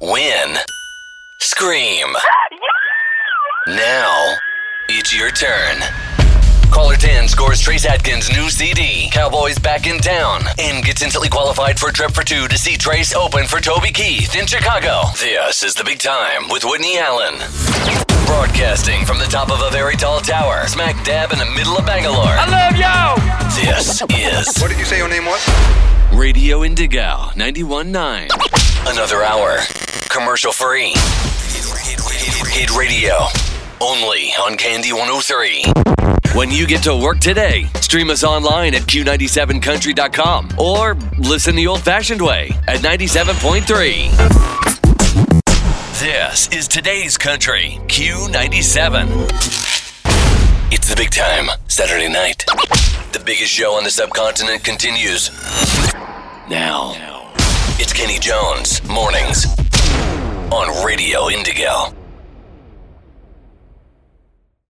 win, scream. Now, it's your turn. Caller 10 scores Trace Adkins' new CD, Cowboys Back in Town, and gets instantly qualified for a trip for two to see Trace open for Toby Keith in Chicago. This is The Big Time with Whitney Allen. Broadcasting from the top of a very tall tower, smack dab in the middle of Bangalore. I love y'all! This is... What did you say your name was? Radio Indigo 91.9. Another hour. Commercial free. Hit radio. Only on Candy 103. When you get to work today, stream us online at Q97country.com or listen the old-fashioned way at 97.3. This is today's country, Q97. It's The Big Time, Saturday night. The biggest show on the subcontinent continues. Now, it's Kenny Jones, mornings on Radio Indigo.